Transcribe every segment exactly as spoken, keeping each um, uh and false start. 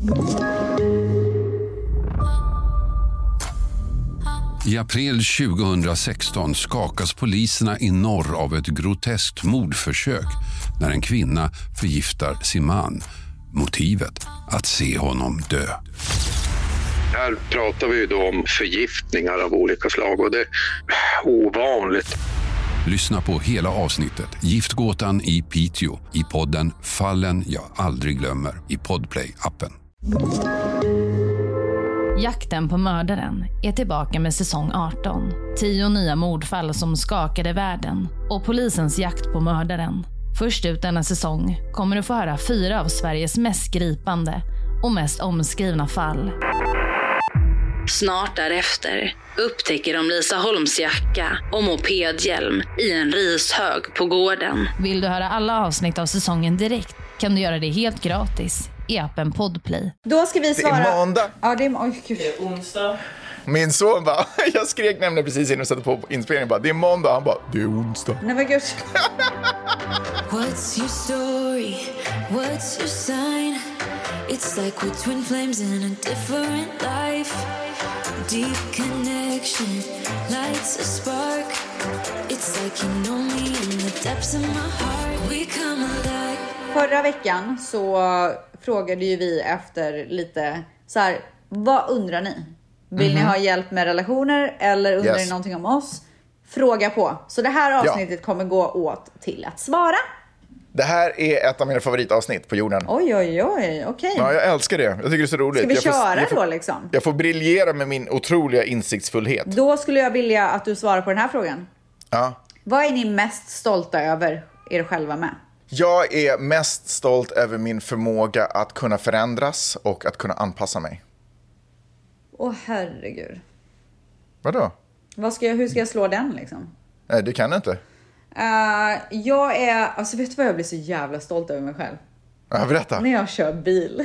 I april tjugohundrasexton skakas poliserna i norr av ett groteskt mordförsök när en kvinna förgiftar sin man. Motivet att se honom dö. Här pratar vi ju då om förgiftningar av olika slag och det är ovanligt. Lyssna på hela avsnittet Giftgåtan i Piteå i podden Fallen jag aldrig glömmer i Podplay-appen. Jakten på mördaren är tillbaka med säsong arton. Tio nya mordfall som skakade världen och polisens jakt på mördaren. Först ut denna säsong kommer du få höra fyra av Sveriges mest gripande och mest omskrivna fall. Snart därefter upptäcker de Lisa Holms jacka och mopedhjälm i en rishög på gården. Vill du höra alla avsnitt av säsongen direkt kan du göra det helt gratis i appen Podplay. Då ska vi svara... Det är måndag. Ja, det är, oj, gud. Det är onsdag. Min son bara, jag skrek nämligen precis innan och satte på inspelningen bara, det är måndag. Han bara, det är onsdag. Nej men gud. What's your story? What's your sign? It's like we're twin flames in a different life. Deep connection lights a spark. It's like you know me in the depths of my heart. We come alive. Förra veckan så frågade ju vi efter lite så här, vad undrar ni? Vill mm-hmm. ni ha hjälp med relationer eller undrar yes. ni någonting om oss? Fråga på. Så det här avsnittet ja. kommer gå åt till att svara. Det här är ett av mina favoritavsnitt på jorden. Oj, oj, oj, okej. Okay. Ja, jag älskar det. Jag tycker det är så roligt. Ska vi jag köra får, jag får, då liksom? Jag får briljera med min otroliga insiktsfullhet. Då skulle jag vilja att du svarar på den här frågan. Ja. Vad är ni mest stolta över er själva med? Jag är mest stolt över min förmåga att kunna förändras och att kunna anpassa mig. Åh herregud. Vadå? Vad ska jag, hur ska jag slå den liksom? Nej, det kan du inte. Uh, jag är, alltså vet du vad jag blir så jävla stolt över mig själv? Ja, berätta. När jag kör bil.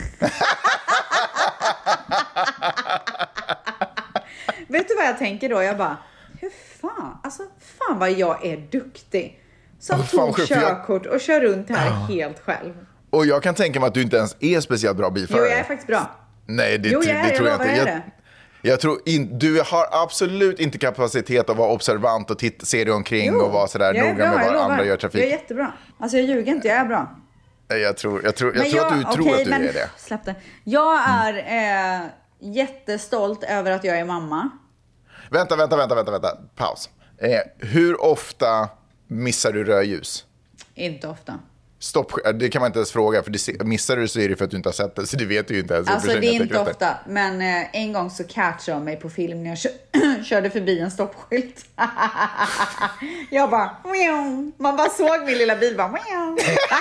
Vet du vad jag tänker då? Jag bara, hur fan, alltså fan vad jag är duktig. Som oh, tog körkort och kör runt här oh. helt själv. Och jag kan tänka mig att du inte ens är speciellt bra bilförare. Jo, jag är faktiskt bra. Nej, det, jo, jag är, det tror jag, jag inte. Jag, jag, jag tror in, du har absolut inte kapacitet att vara observant och titta, se dig omkring jo, och vara sådär noga bra, med vad andra gör trafik. Jag är jättebra. Alltså jag ljuger inte, jag är bra. Jag tror, jag tror, jag tror jag, att du okay, tror att du men, är det. Släpp det. Jag är eh, jättestolt över att jag är mamma. Vänta, vänta, vänta, vänta, vänta. Paus. Eh, hur ofta missar du rödljus? Inte ofta. Stopp, det kan man inte ens fråga, för det, missar du så är det för att du inte har sett det, så det vet du ju inte ens. Alltså det är inte ofta, men eh, en gång så catchade de mig på film när jag kö- körde förbi en stoppskylt. Jag bara, meow. Man bara såg min lilla bil bara, meow.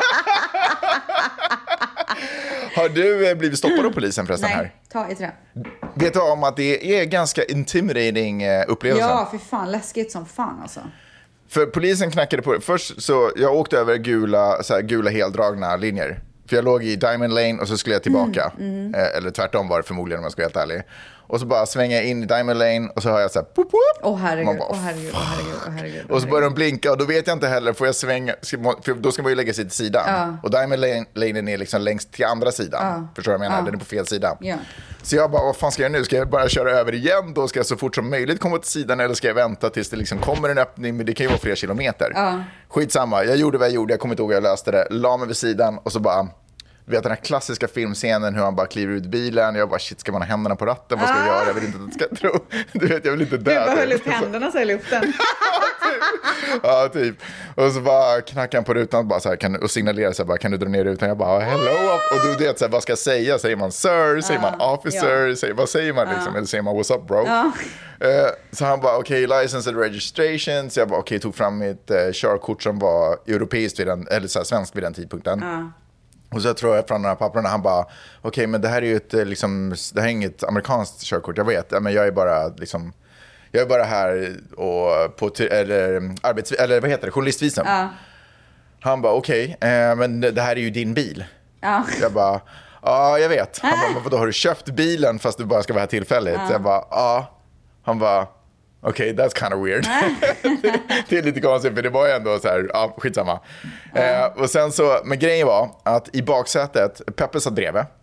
Har du eh, blivit stoppad av polisen förresten? Nej, här? ta i trä. Vet du om att det är ganska intimidating eh, upplevelse? Ja, för fan, läskigt som fan alltså. För polisen knackade på det. Först så jag åkte över gula, så här, gula heldragna linjer. För jag låg i Diamond Lane och så skulle jag tillbaka. Mm, mm. Eh, eller tvärtom var det förmodligen om jag ska vara helt ärlig. Och så bara svänger jag in i Diamond Lane och så hör jag så här pop, pop. Åh herregud, åh herregud, åh herregud, åh herregud. Och så börjar de blinka och då vet jag inte heller, får jag svänga, för då ska man ju lägga sig till sidan. Ja. Och Diamond Lane, Lane är liksom längst till andra sidan. Ja. Förstår du vad jag menar? Ja. Den är på fel sida. Ja. Så jag bara, vad fan ska jag nu? Ska jag bara köra över igen? Då ska jag så fort som möjligt komma till sidan eller ska jag vänta tills det liksom kommer en öppning? Men det kan ju vara flera kilometer. Ja. Skitsamma, jag gjorde vad jag gjorde, jag kommer inte ihåg hur jag löste det. La mig vid sidan och så bara... Du vet den här klassiska filmscenen hur han bara kliver ut bilen. Jag bara, shit, ska man ha händerna på ratten? Vad ska jag göra? Jag vill inte att jag ska tro. Du vet, jag vill inte dö. Du bara höll upp händerna så i luften. Ja, typ. Och så bara knackar han på rutan bara så här, kan, och signalerar så här, bara, kan du dra ner rutan? Jag bara, hello. Och du vet så här, vad ska jag säga? Säger man sir? Säger man officer? Ja. Säger, vad säger man liksom? Ja. Eller säger man what's up bro? Ja. Uh, så han bara, okej, okay, license and registration. Så jag bara, okej, okay, tog fram mitt uh, körkort som var europeiskt vid den, eller så här, svensk vid den tidpunkten. Ja. Och så tror jag från de här papperna, han bara, okej, okay, men det här är ju ett, liksom, det här är inget amerikanskt körkort, jag vet, men jag är bara, liksom, jag är bara här och på, eller, arbets, eller vad heter det, journalistvisum. Ja. Han bara, okej, okay, eh, men det här är ju din bil. Ja. Jag bara, ja, jag vet. Han bara, men vadå, har du köpt bilen fast du bara ska vara här tillfälligt? Ja. Så jag bara, ja. Han bara, okej, okay, that's kind of weird. Det är lite konstigt, för det var ju ändå så här, ja, skitsamma. Mm. Eh, och sen så, men grejen var att i baksätet, Peppe satt bredvid.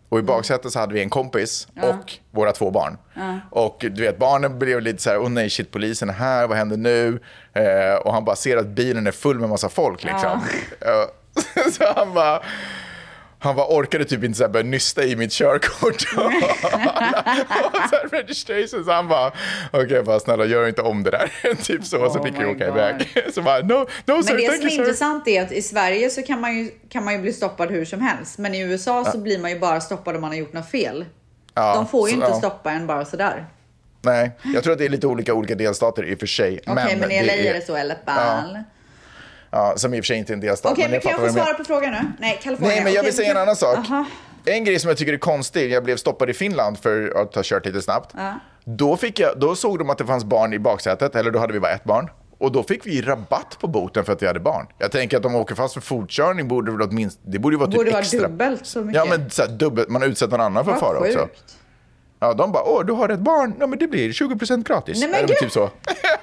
Och i baksätet så hade vi en kompis och uh. våra två barn. Uh. Och du vet, barnen blev lite så här, åh nej shit, polisen är här, vad händer nu? Eh, och han bara ser att bilen är full med massa folk liksom. Uh. Så han bara... Han var orkade typ inte så här börja nysta i mitt körkort och, och så här registration. Så han bara, okej, okay, bara snälla, gör inte om det där. Typ så, oh så fick vi åka God. iväg. Så bara, no, no sir, men det thank som är you, intressant är att i Sverige så kan man ju, kan man ju bli stoppad hur som helst. Men i U S A så ja. blir man ju bara stoppad om man har gjort något fel. Ja, de får ju så, inte ja. stoppa en bara sådär. Nej, jag tror att det är lite olika olika delstater i och för sig. Okej, okay, men i L A är det så, eller ball. Ja. Ja, som i och för sig inte är en delstat. Okej, okay, men kan jag få svara på frågan nu? Nej, Kalifornien. Nej, men jag vill okay, säga en annan sak. Aha. En grej som jag tycker är konstig, jag blev stoppad i Finland för att ha kört lite snabbt. Uh. Då, fick jag, då såg de att det fanns barn i baksätet, eller då hade vi bara ett barn. Och då fick vi rabatt på boten för att vi hade barn. Jag tänker att om de åker fast för fortkörning borde det åtminstone, det borde ju vara typ borde extra. Borde vara dubbelt så mycket. Ja, men så här, dubbelt, man utsätter någon annan för Vad fara sjukt. också. Ja, de bara, åh, du har ett barn. Ja, men det blir tjugo procent gratis. Nej, men eller typ så.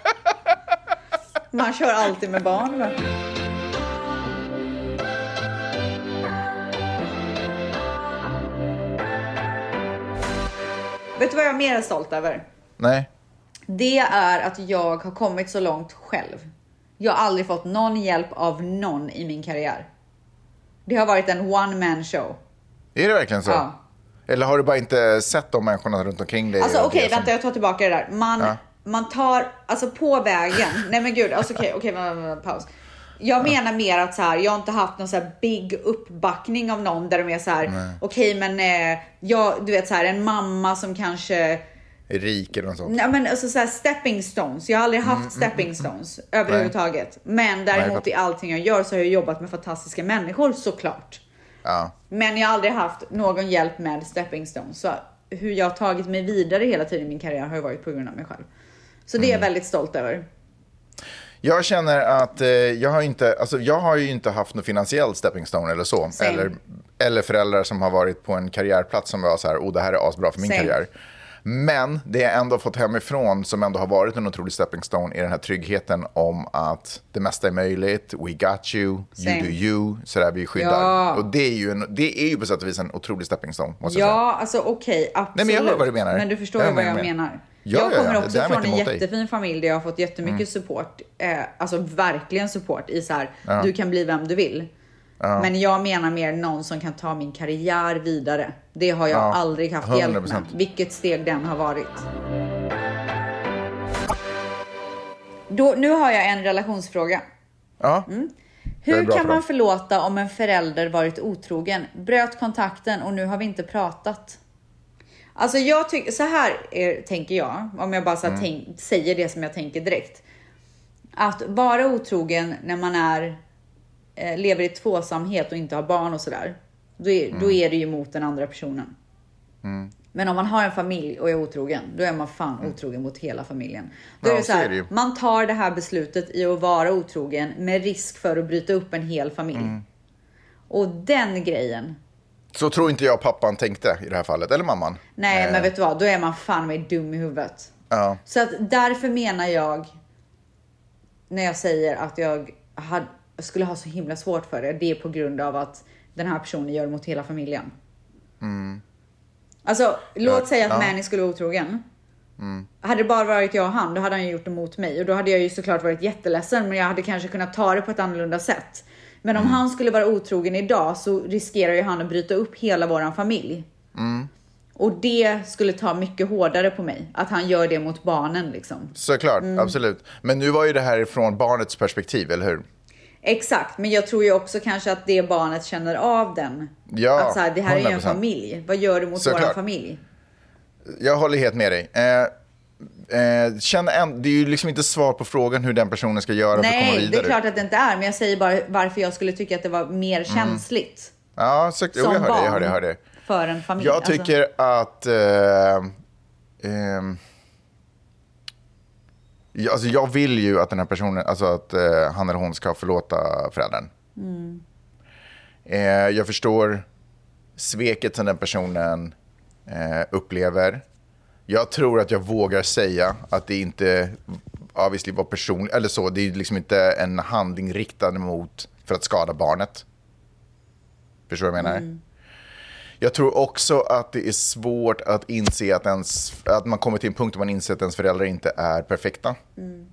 Man kör alltid med barn, va? Vet du vad jag är mer stolt över? Nej. Det är att jag har kommit så långt själv. Jag har aldrig fått någon hjälp av någon i min karriär. Det har varit en one man show. Är det verkligen så? Ja. Eller har du bara inte sett de människorna runt omkring dig? Alltså okej, okay, som... vänta, jag tar tillbaka det där. Man, ja. man tar, alltså på vägen. Nej men gud, alltså okej, okay, okej, okay, paus. Jag menar mer att så här, jag har inte haft någon så här big uppbackning av någon där de är så här, okej okay, men eh, jag, du vet så här, en mamma som kanske är rik eller något sånt. Nej men alltså så här, stepping stones. Jag har aldrig haft mm, stepping mm, stones mm, överhuvudtaget. Men däremot i allting jag gör så har jag jobbat med fantastiska människor såklart. Ja. Men jag har aldrig haft någon hjälp med stepping stones. Så hur jag har tagit mig vidare hela tiden i min karriär har ju varit på grund av mig själv. Så det är jag mm. väldigt stolt över. Jag känner att eh, jag har inte, alltså jag har ju inte haft någon finansiell stepping stone eller så. Eller, eller föräldrar som har varit på en karriärplats som var så här, oh det här är asbra för min Same. karriär. Men det jag ändå fått hemifrån som ändå har varit en otrolig stepping stone är den här tryggheten om att det mesta är möjligt. We got you, Same. you do you, så där vi skyddar. Ja. Och det är, ju en, det är ju på sätt och vis en otrolig stepping stone. Måste ja, jag säga. alltså okej, okay, absolut. Nej, men jag hör vad du menar. Men du förstår ju vad jag menar. menar. Ja, jag kommer ja, ja. också från en jättefin dig. familj där jag har fått jättemycket mm. support. Eh, alltså verkligen support i så här, ja. du kan bli vem du vill. Ja. Men jag menar mer någon som kan ta min karriär vidare. Det har jag ja. aldrig haft hundra procent hjälp med. Vilket steg den har varit. Då, nu har jag en relationsfråga. Ja. Mm. Hur kan man förlåta om en förälder varit otrogen? Bröt kontakten och nu har vi inte pratat. Alltså jag tycker, så här är, tänker jag, om jag bara så mm. tänk, säger det som jag tänker direkt. Att vara otrogen när man är, eh, lever i tvåsamhet och inte har barn och sådär. Då är, mm. då är det ju mot den andra personen. Mm. Men om man har en familj och är otrogen, då är man fan mm. otrogen mot hela familjen. Då ja, är det så här, är det man tar det här beslutet i att vara otrogen med risk för att bryta upp en hel familj. Mm. Och den grejen... Så tror inte jag pappan tänkte i det här fallet, eller mamman. Nej, eh. men men vet du vad? Då är man fan med dum i huvudet. Ja. Så att därför menar jag, när jag säger att jag hade, skulle ha så himla svårt för det, det är på grund av att den här personen gör mot hela familjen. Mm. Alltså, låt ja, säga att ja. Manny skulle vara otrogen. Mm. Hade det bara varit jag och han, då hade han ju gjort det mot mig. Och då hade jag ju såklart varit jätteledsen, men jag hade kanske kunnat ta det på ett annorlunda sätt. Men om mm. han skulle vara otrogen idag så riskerar ju han att bryta upp hela våran familj. Mm. Och det skulle ta mycket hårdare på mig. Att han gör det mot barnen liksom. Såklart, mm. absolut. Men nu var ju det här från barnets perspektiv, eller hur? Exakt, men jag tror ju också kanske att det barnet känner av den. Ja, att så här, det här hundra procent. Är ju en familj. Vad gör du mot såklart. Våran familj? Jag håller helt med dig. Eh, eh, känn en, det är ju liksom inte svar på frågan hur den personen ska göra Nej, för att komma vidare. Nej, det är klart att det inte är. Men jag säger bara varför jag skulle tycka att det var mer mm. känsligt. Ja, så, jo, jag hör det, jag hör det, jag hör det. För en familj. Jag tycker alltså. att... Eh, eh, Alltså jag vill ju att den här personen, alltså att eh, han eller hon ska förlåta föräldern. Mm. Eh, jag förstår sveket som den personen eh, upplever. Jag tror att jag vågar säga att det inte obviously var person eller så. Det är liksom inte en handling riktad mot för att skada barnet. Förstår du vad jag menar? Mm. Jag tror också att det är svårt att inse att, ens, att man kommer till en punkt där man inser att ens föräldrar inte är perfekta. Mm.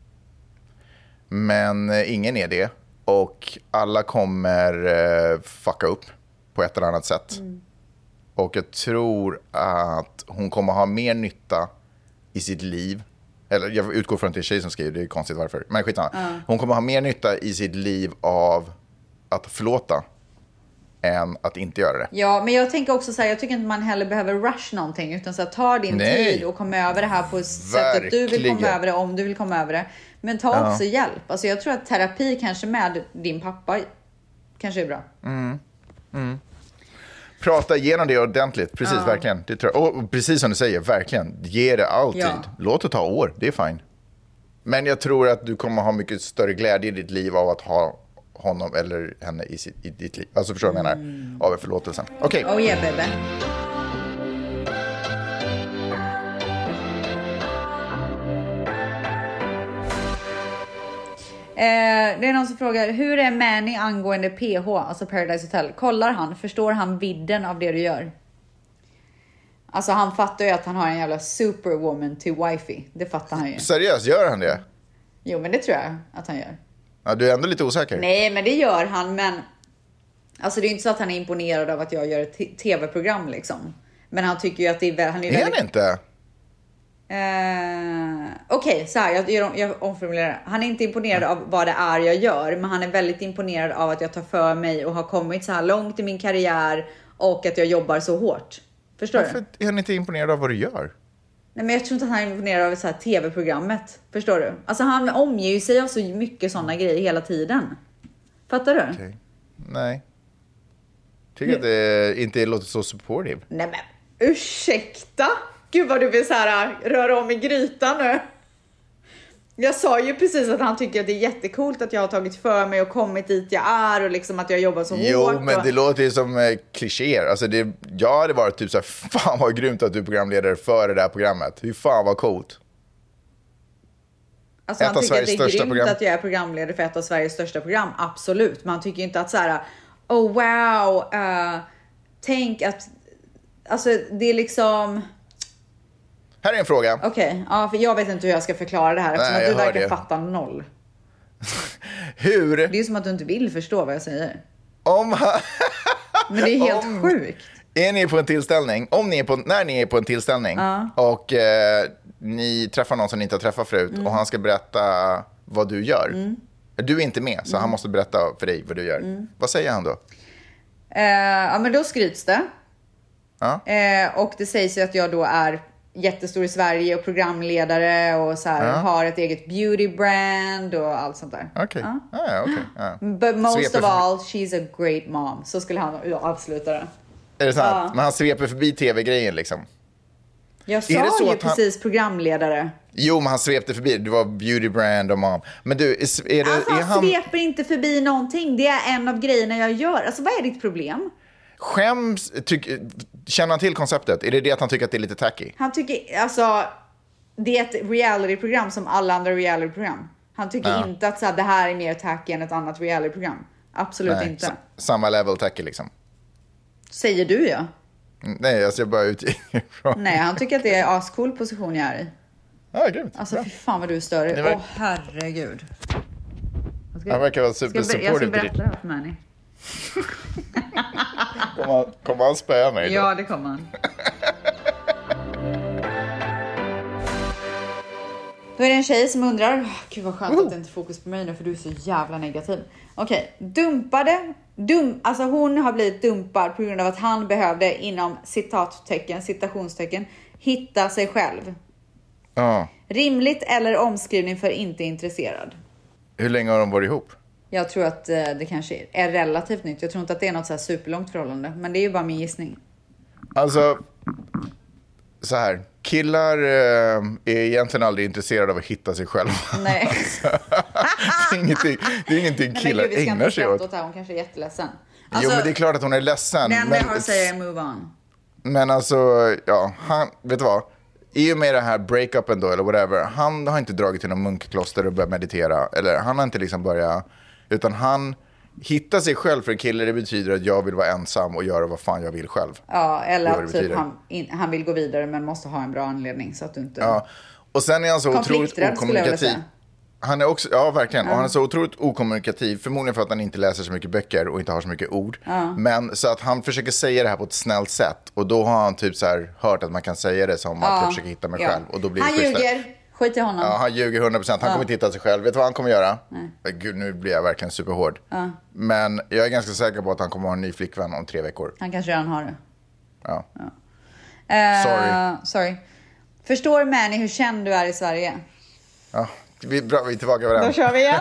Men eh, ingen är det. Och alla kommer eh, fucka upp på ett eller annat sätt. Mm. Och jag tror att hon kommer ha mer nytta i sitt liv. Eller jag utgår från att det är tjej som skriver, det är konstigt varför. Men skitsamma. Mm. Hon kommer ha mer nytta i sitt liv av att förlåta än att inte göra det. Ja, men jag tänker också så här, jag tycker inte man heller behöver rush någonting, utan så här, ta din Nej. tid och kom över det här på sättet du vill komma över det, om du vill komma över det. Men ta ja. också hjälp. Alltså jag tror att terapi kanske med din pappa kanske är bra. Mm. Mm. Prata igenom det ordentligt, precis, ja. verkligen. Det tror jag. Och precis som du säger, verkligen, ge det alltid. Ja. Låt det ta år, det är fine. Men jag tror att du kommer ha mycket större glädje i ditt liv av att ha honom eller henne i, sitt, i ditt liv. Alltså förstår du vad jag menar? Av en förlåtelsen. Okej. Okay. Oh yeah, baby. Eh, det är någon som frågar, hur är Manny angående P H, alltså Paradise Hotel? Kollar han? Förstår han vidden av det du gör? Alltså han fattar ju att han har en jävla superwoman till wifi. Det fattar han ju. Seriöst, gör han det? Jo, men det tror jag att han gör. Ja, du är ändå lite osäker. Nej, men det gör han, men alltså det är inte så att han är imponerad av att jag gör ett tv-program liksom. Men han tycker ju att det är... Han är, är väldigt... han inte? Uh, Okej, okay, så här, jag, jag, jag omformulerar. Han är inte imponerad av vad det är jag gör, men han är väldigt imponerad av att jag tar för mig och har kommit så här långt i min karriär och att jag jobbar så hårt. Förstår Varför du? Varför är han inte imponerad av vad du gör? Nej, men jag tror inte att han är imponerad av så här tv-programmet. Förstår du? Alltså han omger ju sig av så mycket sådana grejer hela tiden. Fattar du? Okay. Nej. Tycker att det inte låter så supportive. Nej men, ursäkta? Gud vad du vill så här röra om i grytan nu. Jag sa ju precis att han tycker att det är jättekult att jag har tagit för mig och kommit dit jag är och liksom att jag jobbar så jo, hårt. Jo, men och... det låter ju som eh, klichéer. Alltså det, jag hade varit typ så här, fan vad grymt att du är programledare för det här programmet. Hur fan vad coolt. Alltså ett han tycker att det är grymt program. Att jag är programledare för ett av Sveriges största program. Absolut. Men han tycker inte att så här, oh wow, uh, tänk att, alltså det är liksom... Här är en fråga. Okej, okay. Ja, för jag vet inte hur jag ska förklara det här eftersom Nej, att du verkar det. fatta noll. Hur? Det är som att du inte vill förstå vad jag säger. Om Men det är helt om... sjukt. Är ni på en tillställning, om ni är på, när ni är på en tillställning uh. och eh, ni träffar någon som ni inte har träffat förut mm. och han ska berätta vad du gör. Mm. Du är inte med, så mm. han måste berätta för dig vad du gör. Mm. Vad säger han då? Uh, ja, men då skryts det. Uh. Uh, och det sägs ju att jag då är jättestor i Sverige och programledare och så här, ja. har ett eget beautybrand och allt sånt där. Okej. Okay. Ja. Ah, okay. ja. But most sveper of all, she's a great mom. Så skulle han avsluta det. Är det sant? Ja. Men han sveper förbi tv-grejen liksom. Jag sa ju precis han... programledare. Jo, men han svepte förbi. Du var beautybrand och mom. Men du, är, är det... Alltså, är han han sveper inte förbi någonting. Det är en av grejerna jag gör. Alltså, vad är ditt problem? Skäms, tyck, känner han till konceptet? Är det det att han tycker att det är lite tacky? Han tycker, alltså, det är ett realityprogram som alla andra realityprogram. Han tycker ja. inte att så här, det här är mer tacky än ett annat realityprogram. Absolut Nej, inte. S- samma level tacky liksom. Säger du ja? Nej, alltså jag bara utifrån. Nej, han tycker att det är ascool position jag är i. Ja, grymt. Alltså fy fan vad du är större. Åh verk... oh, herregud. Ska, han verkar vara super ska jag, jag ska berätta det här för Manny. Kommer han, kommer han spöa mig då? Ja, det kommer han. Då är det en tjej som undrar, oh, gud vad skönt uh. att det inte är fokus på mig nu för du är så jävla negativ. Okej, okay. dumpade, dum, alltså hon har blivit dumpad på grund av att han behövde inom citattecken, citationstecken, hitta sig själv. Uh. Rimligt eller omskrivning för inte intresserad. Hur länge har de varit ihop? Jag tror att eh, det kanske är relativt nytt. Jag tror inte att det är något så här superlångt förhållande. Men det är ju bara min gissning. Alltså, så här. Killar eh, är egentligen aldrig intresserade av att hitta sig själva. Nej. Alltså, det är ingenting, det är ingenting killar Nej, men gud, ägnar sig åt. åt här. Hon kanske är jätteledsen. Alltså, jo, men det är klart att hon är ledsen. Det enda jag har att säga är move on. Men alltså, ja, han, vet du vad? I och med det här breakupen då, eller whatever. Han har inte dragit till någon munkkloster och börjat meditera. Eller han har inte liksom börjat... Utan han hitta sig själv för en kille, det betyder att jag vill vara ensam och göra vad fan jag vill själv. Ja, eller att typ han, in, han vill gå vidare men måste ha en bra anledning så att du inte... Ja, och sen är han så otroligt okommunikativ. Han är också, ja verkligen, ja. Och han är så otroligt okommunikativ, förmodligen för att han inte läser så mycket böcker och inte har så mycket ord. Ja. Men så att han försöker säga det här på ett snällt sätt. Och då har han typ så här hört att man kan säga det som ja. att jag försöker hitta mig ja. själv. Och då blir han det ljuger, skit i honom. Ja, han ljuger hundra procent, han ja. kommer inte hitta sig själv. Vet du vad han kommer göra? Nej. Gud, nu blir jag verkligen superhård. Ja. Men jag är ganska säker på att han kommer ha en ny flickvän om tre veckor. Han kanske redan har det. Ja, ja. Uh, sorry. sorry. Förstår Manny hur känd du är i Sverige? Ja. Vi, bra, vi är tillbaka på den. Då kör vi igen.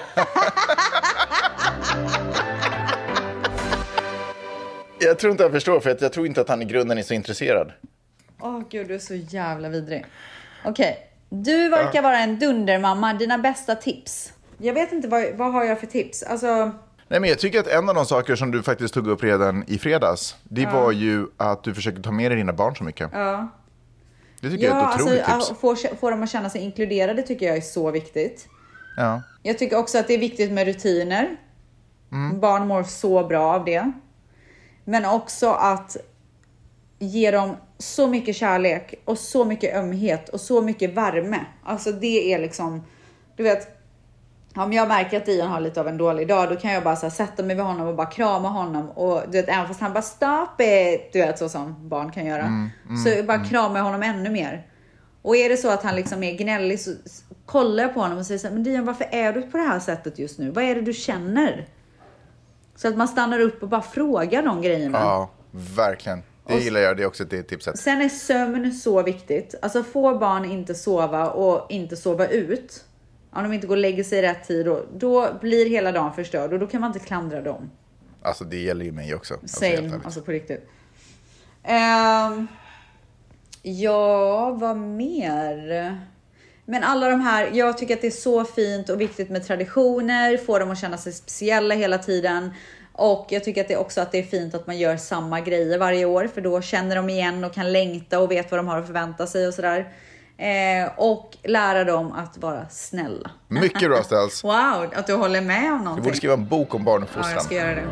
Jag tror inte jag förstår, för jag tror inte att han i grunden är så intresserad. Åh oh, gud, du är så jävla vidrig. Okej, okay. Du verkar ja. vara en dundermamma. Dina bästa tips. Jag vet inte, vad, vad har jag för tips? Alltså... Nej, men jag tycker att en av de saker som du faktiskt tog upp redan i fredags, det ja. var ju att du försöker ta med dig dina barn så mycket. Ja. Det tycker ja, jag är ett otroligt alltså, tips. Få, få dem att känna sig inkluderade tycker jag är så viktigt. Ja. Jag tycker också att det är viktigt med rutiner. Mm. Barn mår så bra av det. Men också att ge dem så mycket kärlek och så mycket ömhet och så mycket värme. Alltså det är liksom, du vet, om jag märker att Dion har lite av en dålig dag, då kan jag bara så här, sätta mig vid honom och bara krama honom. Och du vet, även fast han bara stop it, du vet, så som barn kan göra. Mm, mm, så bara mm. krama honom ännu mer. Och är det så att han liksom är gnällig, så kollar jag på honom och säger så här, men Dion, varför är du på det här sättet just nu? Vad är det du känner? Så att man stannar upp och bara frågar de grejerna. Ja, verkligen. Det och gillar jag, det är också ett tipset. Sen är sömn så viktigt. Alltså får barn inte sova och inte sova ut, om de inte går och lägger sig i rätt tid, då, då blir hela dagen förstörd. Och då kan man inte klandra dem. Alltså det gäller ju mig också. Same, alltså, alltså på riktigt. Um, ja, vad mer? Men alla de här, jag tycker att det är så fint och viktigt med traditioner. Få dem att känna sig speciella hela tiden. Och jag tycker att det också att det är fint att man gör samma grejer varje år. För då känner de igen och kan längta och vet vad de har att förvänta sig och sådär. Eh, och lära dem att vara snälla. Mycket bra ställs. Wow, att du håller med om någonting. Du borde skriva en bok om barnuppfostran. Ja, jag ska göra det.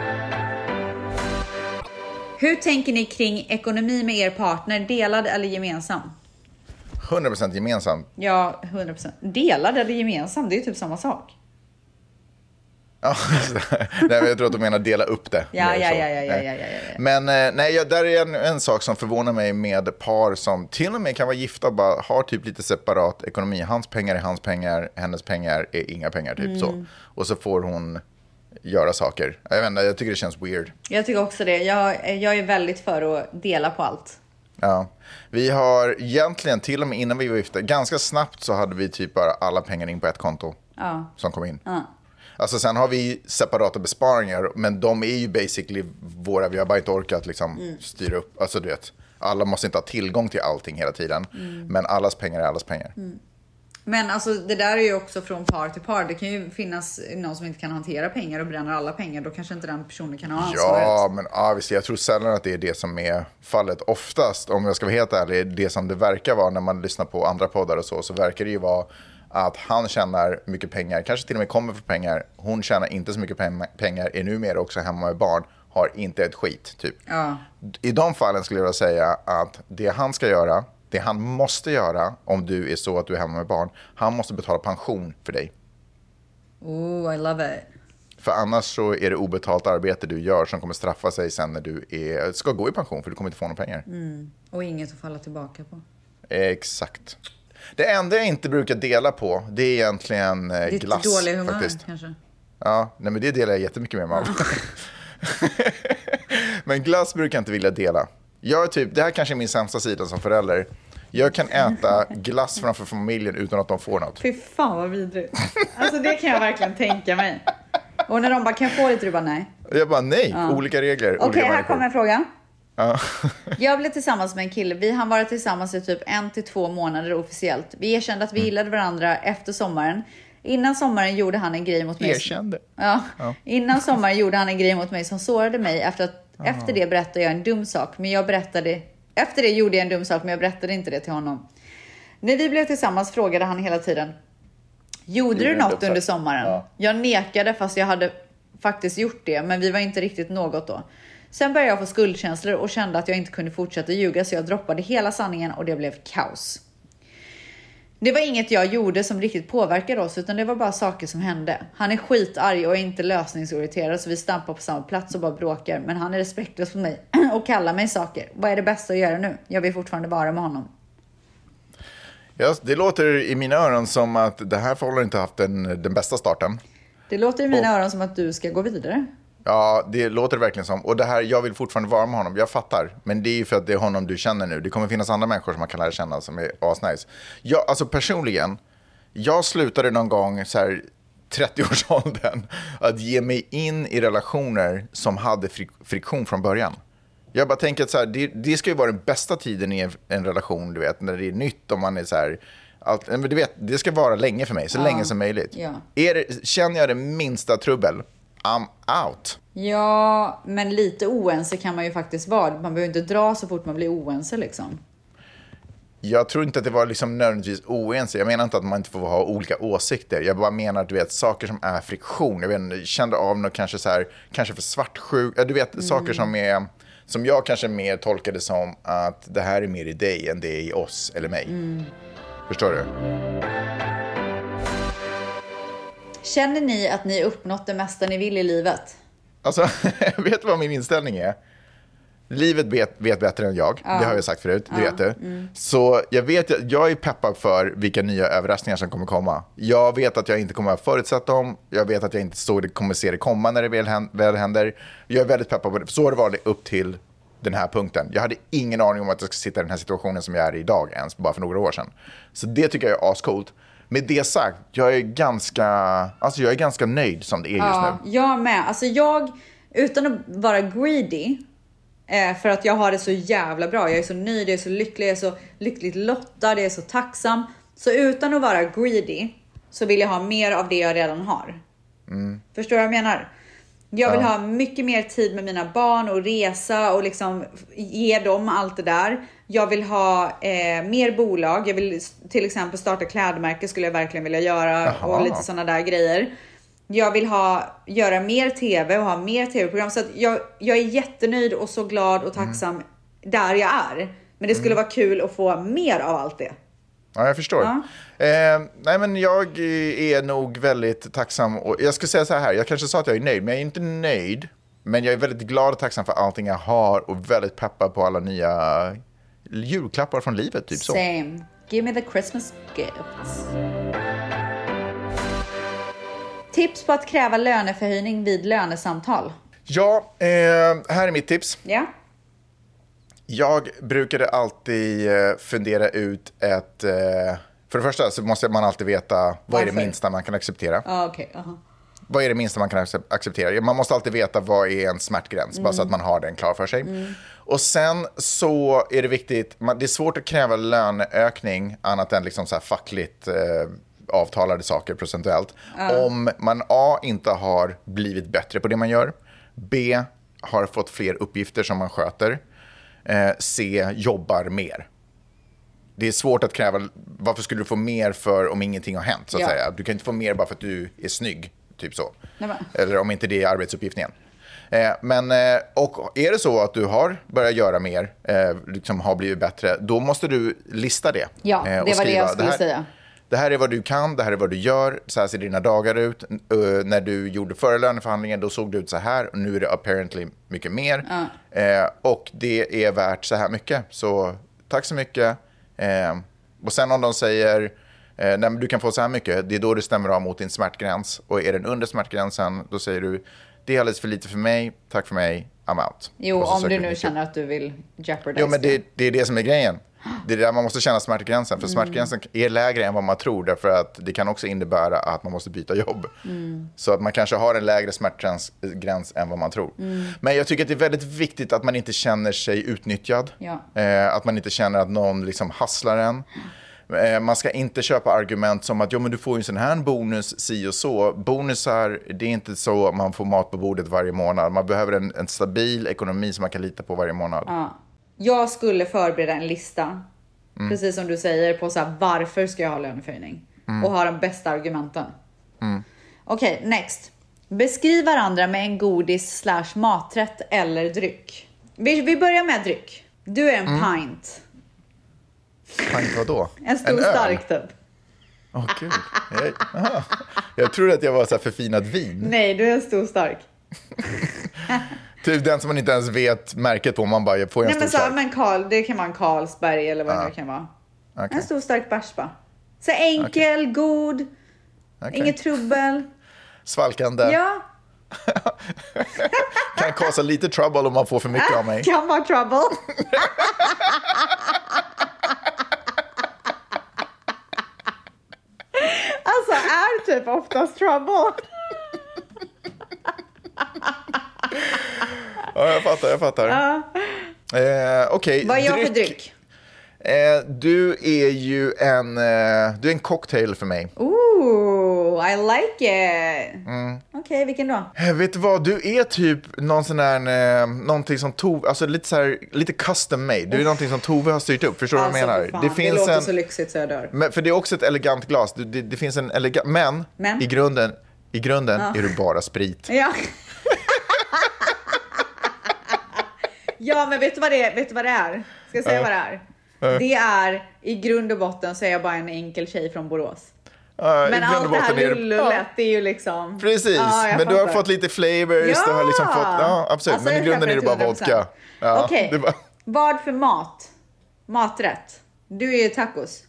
Hur tänker ni kring ekonomi med er partner? Delad eller gemensam? hundra procent gemensam. Ja, hundra procent. Delad eller gemensam, det är ju typ samma sak. Ja, nej, jag tror att du menar dela upp det. Ja, ja, ja, ja, ja, ja, ja, ja. Men nej, ja, där är en, en sak som förvånar mig med par som till och med kan vara gifta och bara har typ lite separat ekonomi. Hans pengar är hans pengar, hennes pengar är inga pengar, typ mm. så. Och så får hon göra saker. Jag vet inte, jag tycker det känns weird. Jag tycker också det. Jag, jag är väldigt för att dela på allt. Ja, vi har egentligen till och med innan vi var gifta, ganska snabbt så hade vi typ bara alla pengar in på ett konto ja. som kom in. Ja. Alltså sen har vi separata besparingar, men de är ju basically våra, vi har bara inte orkat liksom mm. styra upp. Alltså du vet, alla måste inte ha tillgång till allting hela tiden, mm. men allas pengar är allas pengar. Mm. Men alltså det där är ju också från par till par. Det kan ju finnas någon som inte kan hantera pengar och bränner alla pengar. Då kanske inte den personen kan ha ansvaret. Ja, men ja, visst, jag tror sällan att det är det som är fallet. Oftast, om jag ska vara helt ärlig, det som det verkar vara när man lyssnar på andra poddar och så, så verkar det ju vara att han tjänar mycket pengar, kanske till och med kommer för pengar. Hon tjänar inte så mycket pengar, är numera också hemma med barn, har inte ett skit typ. Ja. I de fallen skulle jag vilja säga att det han ska göra, det han måste göra om du är så att du är hemma med barn, han måste betala pension för dig. Oh, I love it. För annars så är det obetalt arbete du gör som kommer straffa sig sen när du är, ska gå i pension, för du kommer inte få några pengar. Mm. Och inget att falla tillbaka på. Exakt. Det enda jag inte brukar dela på, det är egentligen glass. Ditt dåliga humör faktiskt. Kanske? Ja, nej, men det delar jag jättemycket med mig av. Men glass brukar jag inte vilja dela. Jag typ, det här kanske är min sämsta sida som förälder. Jag kan äta glass framför familjen utan att de får något. Fy fan vad vidrigt. Alltså det kan jag verkligen tänka mig. Och när de bara, kan jag få lite, du bara nej. Jag bara nej, ja. Olika regler. Okej, okay, här människor. kommer en fråga. Ja. Jag blev tillsammans med en kille. Vi hann vara tillsammans i typ en till två månader officiellt. Vi erkände att vi gillade varandra efter sommaren. Innan sommaren gjorde han en grej mot mig. Erkände? Ja. ja. Innan sommaren gjorde han en grej mot mig som sårade mig. Efter, att, efter det berättade jag en dum sak. Men jag berättade... Efter det gjorde jag en dum sak, men jag berättade inte det till honom. När vi blev tillsammans frågade han hela tiden: gjorde du något under sommaren? Ja. Jag nekade fast jag hade faktiskt gjort det, men vi var inte riktigt något då. Sen började jag få skuldkänslor och kände att jag inte kunde fortsätta ljuga, så jag droppade hela sanningen och det blev kaos. Det var inget jag gjorde som riktigt påverkade oss, utan det var bara saker som hände. Han är skitarg och är inte lösningsorienterad, så vi stampar på samma plats och bara bråkar. Men han är respektlös på mig och kallar mig saker. Vad är det bästa att göra nu? Jag vill fortfarande vara med honom. Ja, det låter i mina öron som att det här förhållandet inte haft den, den bästa starten. Det låter i mina och, öron som att du ska gå vidare. Ja, det låter verkligen som. Och det här, jag vill fortfarande vara med honom. Jag fattar. Men det är ju för att det är honom du känner nu. Det kommer finnas andra människor som man kan lära känna som är asnice. Jag, alltså personligen, jag slutade någon gång så här trettio-årsåldern att ge mig in i relationer som hade frik- friktion från början. Jag bara tänker att så här, det, det ska ju vara den bästa tiden i en, en relation, du vet, när det är nytt och man är så här... Allt, du vet, det ska vara länge för mig, så ja. länge som möjligt. Ja. Är det, känner jag det minsta trubbel, I'm out. Ja, men lite oense kan man ju faktiskt vara. Man behöver inte dra så fort man blir oense liksom. Jag tror inte att det var liksom nödvändigtvis oense. Jag menar inte att man inte får ha olika åsikter. Jag bara menar att du vet, saker som är friktion. Jag vet inte, kände av något kanske så här, kanske för svartsjuk. Du vet, mm. saker som är... Som jag kanske mer tolkade som att det här är mer i dig än det är i oss eller mig. Mm. Förstår du? Känner ni att ni uppnått det mesta ni vill i livet? Alltså, vet du vad min inställning är? Livet vet, vet bättre än jag. Ja. Det har jag sagt förut, det ja. vet du. Mm. Så jag vet, jag är peppad för vilka nya överraskningar som kommer komma. Jag vet att jag inte kommer att förutsätta dem. Jag vet att jag inte så kommer se det komma när det väl, väl händer. Jag är väldigt peppad på det. Så har det varit upp till den här punkten. Jag hade ingen aning om att jag ska sitta i den här situationen som jag är i idag ens, bara för några år sedan. Så det tycker jag är ascoolt. Med det sagt, jag är ganska, alltså jag är ganska nöjd som det är just ja, nu. Jag med. Alltså jag, utan att vara greedy, eh, för att jag har det så jävla bra. Jag är så nöjd, jag är så lycklig, jag är så lyckligt lottad, jag är så tacksam. Så utan att vara greedy så vill jag ha mer av det jag redan har. Mm. Förstår du vad jag menar? Jag vill ja. ha mycket mer tid med mina barn och resa och liksom ge dem allt det där. Jag vill ha eh, mer bolag. Jag vill till exempel starta klädmärke, skulle jag verkligen vilja göra. Jaha. Och lite sådana där grejer. Jag vill ha, göra mer tv och ha mer tv-program. Så att jag, jag är jättenöjd och så glad och tacksam mm. där jag är. Men det skulle mm. vara kul att få mer av allt det. Ja, jag förstår. Ja. Eh, nej, men jag är nog väldigt tacksam. Och jag ska säga så här, jag kanske sa att jag är nöjd, men jag är inte nöjd. Men jag är väldigt glad och tacksam för allting jag har och väldigt peppad på alla nya julklappar från livet. Typ så. Same. Give me the Christmas gifts. Tips på att kräva löneförhöjning vid lönesamtal. Ja, eh, här är mitt tips. Ja. Jag brukade alltid fundera ut ett... För det första så måste man alltid veta vad Varför? är det minsta man kan acceptera. Ah, okay. uh-huh. Vad är det minsta man kan acceptera? Man måste alltid veta vad är en smärtgräns. Mm. Bara så att man har den klar för sig. Mm. Och sen så är det viktigt... Det är svårt att kräva löneökning annat än liksom så här fackligt... Eh, avtalade saker procentuellt. Uh. Om man A, inte har blivit bättre på det man gör. B, har fått fler uppgifter som man sköter. Eh, C, jobbar mer. Det är svårt att kräva, varför skulle du få mer för om ingenting har hänt så att ja. säga. Du kan inte få mer bara för att du är snygg, typ så. Nej, eller om inte det är arbetsuppgiften igen. Eh, men, eh, och är det så att du har börjat göra mer, eh, liksom har blivit bättre, då måste du lista det. Ja, det eh, var skriva, det jag skulle det här, säga. Det här är vad du kan, det här är vad du gör, så här ser dina dagar ut. Uh, när du gjorde förra löneförhandlingen, då såg det ut så här. Och nu är det apparently mycket mer. Uh. Uh, och det är värt så här mycket. Så tack så mycket. Uh, och sen om de säger, uh, nej, men du kan få så här mycket. Det är då du stämmer av mot din smärtgräns. Och är den under smärtgränsen, då säger du, det är alldeles för lite för mig, tack för mig, I'm out. Jo, om du nu känner att du vill jeopardize. Jo, men det, det är det som är grejen. Det är där man måste känna smärtgränsen. För mm. smärtgränsen är lägre än vad man tror. Därför att det kan också innebära att man måste byta jobb. Mm. Så att man kanske har en lägre smärtgräns gräns än vad man tror. Mm. Men jag tycker att det är väldigt viktigt att man inte känner sig utnyttjad. Ja. Eh, att man inte känner att någon liksom hasslar en. Eh, man ska inte köpa argument som att jo, men du får ju en sån här bonus, si och så. Bonusar, det är inte så man får mat på bordet varje månad. Man behöver en, en stabil ekonomi som man kan lita på varje månad. Ja. Jag skulle förbereda en lista, mm. precis som du säger, på så här, varför ska jag ha löneförhöjning? Mm. Och ha de bästa argumenten. Mm. Okej, okay, next. Beskriv varandra med en godis slash maträtt eller dryck. Vi, vi börjar med dryck. Du är en mm. pint. Pint vad då? En stor en stark typ. Åh oh, gud. Jag, jag trodde att jag var så här förfinat vin. Nej, du är en stor stark. Typ den som man inte ens vet märket på. Man bara får en Nej, stor men så, stark. Men Carl, det kan vara en Carlsberg eller vad ah. det kan vara. Okay. En stor stark bärs bara. Så enkel, okay. god. Okay. Inget trubbel. Svalkande. Ja. Kan kasta lite trouble om man får för mycket av mig. Kan vara trouble. Alltså är typ oftast trouble. Ja, jag fattar, jag fattar. Ja. Eh, Okej, okay. Vad är jag för dryck? Eh, du är ju en, eh, du är en cocktail för mig. Ooh, I like it. Mm. Okej, okay, vilken då? Eh, vet du vad, du är typ någon sån där, eh, någonting som Tove, alltså lite så här, lite custom made. Du är någonting som Tove har styrt upp, förstår du alltså, vad jag menar? Det, finns det låter en, så lyxigt så jag dör. Men, för det är också ett elegant glas, det, det, det finns en elegant, men, men? i grunden, i grunden ja. är du bara sprit. Ja. Ja, men vet du vad det är? Vet du vad det är? Ska jag säga uh. vad det är? Det är, i grund och botten så är jag bara en enkel tjej från Borås. Uh, men allt det här lullet, ja. det är ju liksom... Precis, ah, men fattar. Du har fått lite flavors, ja. Du har liksom fått... Ja, absolut, alltså, men i grunden är det bara vodka. Ja, Okej, okay. bara... vad för mat? Maträtt? Du är ju tacos.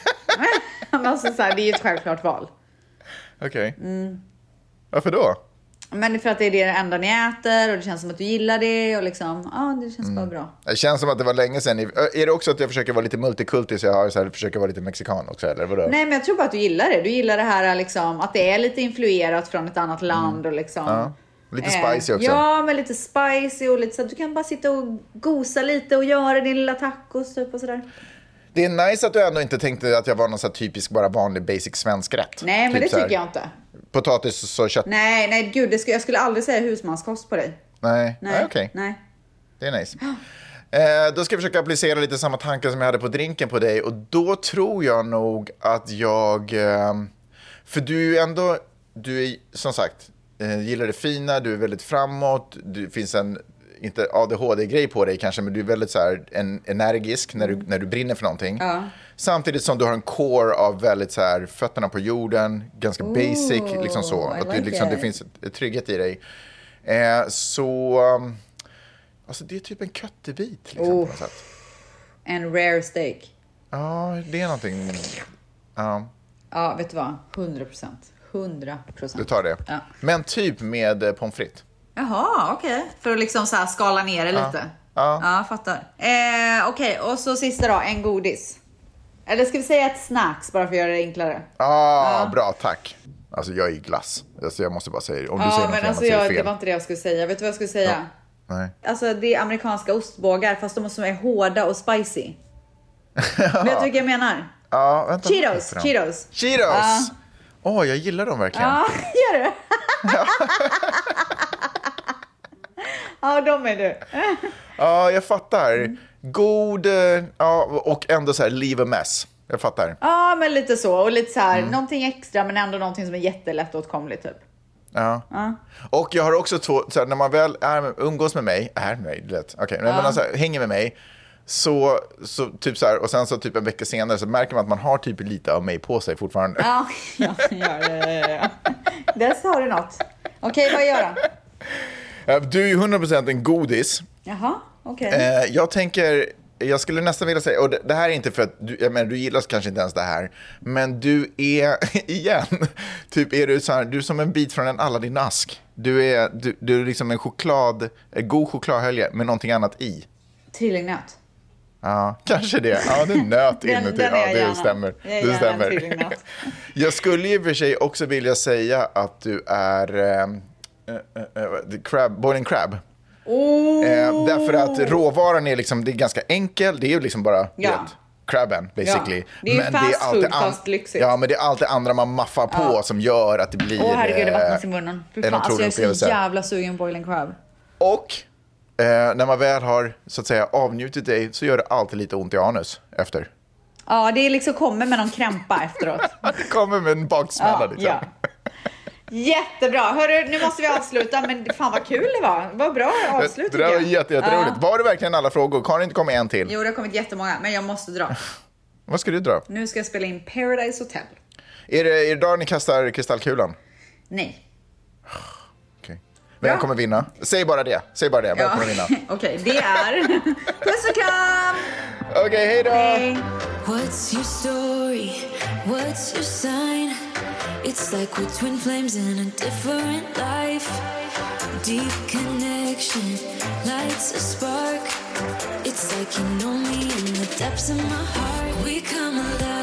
Alltså, så här, det är ju ett självklart val. Okej. Okay. Mm. Varför då? Men för att det är det enda ni äter och det känns som att du gillar det och liksom, ja, ah, det känns mm. bara bra. Det känns som att det var länge sedan. Är det också att jag försöker vara lite multikultisk, jag har så här, försöker vara lite mexikan också, eller vadå? Nej, men jag tror bara att du gillar det. Du gillar det här liksom, att det är lite influerat från ett annat land mm. och liksom. Ja. Lite spicy också. Ja, men lite spicy och lite så att du kan bara sitta och gosa lite och göra din lilla tacos typ och sådär. Det är nice att du ändå inte tänkte att jag var någon så här typisk, bara vanlig basic svensk rätt. Nej, men typ det tycker jag inte. Potatis och kött. Nej, nej gud, det skulle, jag skulle aldrig säga husmanskost på dig. Nej, nej, okej. Okay. Nej. Det är nice. Eh, då ska jag försöka applicera lite samma tankar som jag hade på drinken på dig. Och då tror jag nog att jag... Eh, för du är ju ändå... Du är, som sagt, eh, gillar det fina, du är väldigt framåt. Det finns en, inte A D H D-grej på dig kanske, men du är väldigt så här, en, energisk när du, när du brinner för någonting. Ja. Samtidigt som du har en core av väldigt så här, fötterna på jorden, ganska Ooh, basic, liksom så. Att like du, liksom, det finns ett trygghet i dig. Eh, så, um, alltså det är typ en köttebit liksom, oh. på något sätt. En rare steak. Ja, det är någonting. Ja. Ja, vet du vad? hundra procent. hundra procent. Du tar det. Ja. Men typ med pommes frites. Jaha, okej. Okay. För att liksom så här skala ner det ja. lite. Ja, ja fattar. Eh, okej, okay. Och så sista då, en godis. Eller ska vi säga ett snacks bara för att göra det enklare? Ah, ja, bra, tack. Alltså jag är i glass. Alltså, jag måste bara säga det. Om du ja, säger men något alltså jag, jag, det var inte det jag skulle säga. Vet du vad jag skulle säga? Ja. Nej. Alltså det är amerikanska ostbågar fast de som är hårda och spicy. Vet du vilka jag menar? Ja, vänta. Cheetos, Cheetos. Cheetos! Åh, ja. oh, jag gillar dem verkligen. Ja, gör du? Ja, de är du. Ja, jag fattar. God, ja, och ändå så här, leave a mess. Jag fattar. Ja, men lite så. Och lite så här, mm. någonting extra men ändå någonting som är jättelätt åtkomligt typ. Ja. ja. Och jag har också två, så här, när man väl är, umgås med mig, är med mig, lätt. Okej, okay, ja. men alltså hänger med mig så, så typ så här, och sen så typ en vecka senare så märker man att man har typ lite av mig på sig fortfarande. Ja, ja, ja, ja, ja. Där sa du något. Okej, okay, vad gör du? Du är ju hundra procent en godis. Jaha, okej. Okay. Eh, jag tänker, jag skulle nästan vilja säga, och det, det här är inte för att, du, jag menar, du gillar kanske inte ens det här, men du är, igen, typ är du så här, du är som en bit från en Aladdin-ask. Du är, du, du är liksom en choklad, en god chokladhölje med någonting annat i. Trillingnöt. Ja, kanske det. Ja, det är nöt inuti. Den, den ja, det stämmer. Det stämmer. Jag skulle ju för sig också vilja säga att du är äh, äh, äh, crab, boiling crab. Oh. Eh, därför att råvaran är liksom, det är ganska enkel. Det är ju liksom bara ja. vet, crabben basically. Ja. Det är ju fast food an- fast lyxigt. Ja, men det är allt det andra man maffar på ja. som gör att det blir Åh oh, herregud, det vattnas i munnen. En otrolig alltså, jag är upplevelse. så jävla sugen på boiling crab. Och eh, när man väl har så att säga avnjutit dig så gör det alltid lite ont i anus efter. Ja, det är liksom kommer med någon krämpa efteråt. Det kommer med en baksmälla ja, liksom. Ja. Jättebra. Hörru, nu måste vi avsluta, men fan vad kul det var. Vad bra avslut. Det där var jätte, jätteroligt. Ja. Var det verkligen alla frågor? Kan det inte komma en till? Jo, det har kommit jättemånga, men jag måste dra. Vad ska du dra? Nu ska jag spela in Paradise Hotel. Är det, är det idag ni kastar kristallkulan? Nej. Okay. Vem kommer vinna? Säg bara det. Säg bara det. Vem ja. kommer vinna? Okej, okay, det är... Puss och kram! Okej, okay, hej då! Hej. What's your story? What's your sign? It's like we're twin flames in a different life. Deep connection lights a spark. It's like you know me in the depths of my heart. We come alive.